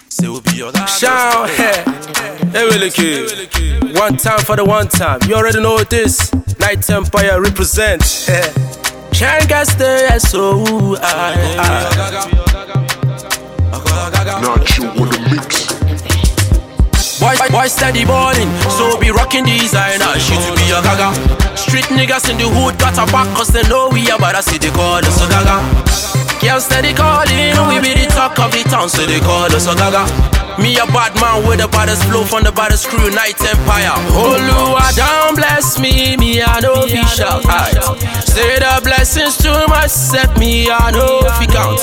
Say we'll be your guy. Shout, hey, really kid. One time for the one time. You already know what this. Night Empire represent. Can't get there, so Not you on the mix. Boy steady balling, so be rocking designer. She to be a gaga. Street niggas in the hood got a back, cause they know we about to see they call us a gaga. Girls steady calling, we be the talk of the town, so they call us a gaga. Me a bad man with the baddest flow from the baddest crew, Night Empire. Oluwa down bless me I know fi shout. Say the blessings too much, set me I know fi count.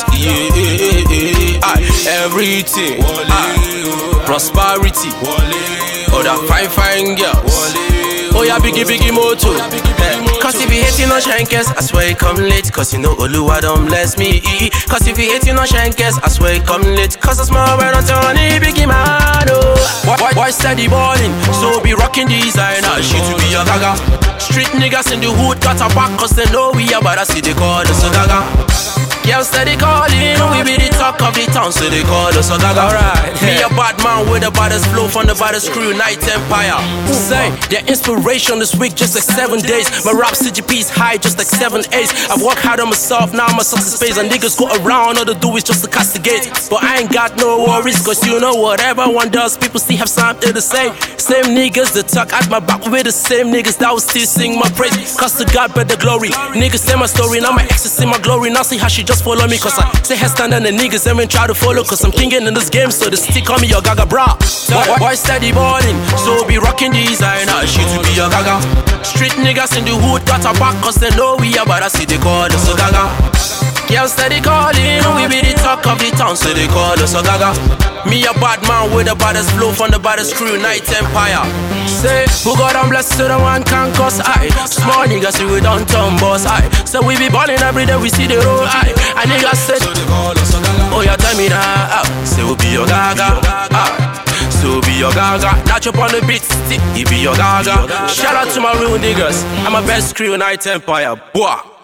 Everything, prosperity, oh that fine girls. Oh yeah, biggie moto. Cause if you hating on shankers, I swear you come late. Cause you know Oluwa don't bless me. Cause if you hating on shankers, I swear you come late. Cause a small man on Tony, biggie man, oh. Boy steady balling, so be rocking designer. She to be a gaga. Street niggas in the hood got a back, cause they know we about to see they call us a gaga. Girls steady calling, we be the talk of the town, so they call us a gaga. Right. Me a bad man with the baddest flow from the baddest crew, Night Empire. Say, their inspiration this week just like 7 days. My rap CGP's high just like 7 8s. I've worked hard on myself, now I'm a success phase. And niggas go around, all they do is just to castigate. But I ain't got no worries, cause you know whatever one does, people still have something to say. Same niggas that talk at my back with the same niggas that will still sing my praise. Cause to God be the glory. Niggas say my story, now my exes see my glory. Now see how she just follow me, cause I say headstand and the niggas even try to follow. Cause I'm kingin' in this game, so they still call me your gaga bra. Boy steady balling, so be rocking designer. She to be your gaga. Street niggas in the hood got a back, cause they know we about to see they call us a gaga. Girls steady calling, we be the talk of the town, so they call us a gaga. Me a bad man with the baddest flow from the baddest crew, Night Empire. Say, who God and bless so the one can cause I. Small niggas see we don't turn boss I. So we be ballin' every day, we see the road I. And niggas say, oh yeah, tell me now. Say we be your gaga. So be your gaga. Natch up on the beat, he be your gaga. Shout out to my real niggas, I'm my best crew, Night Empire. Boah.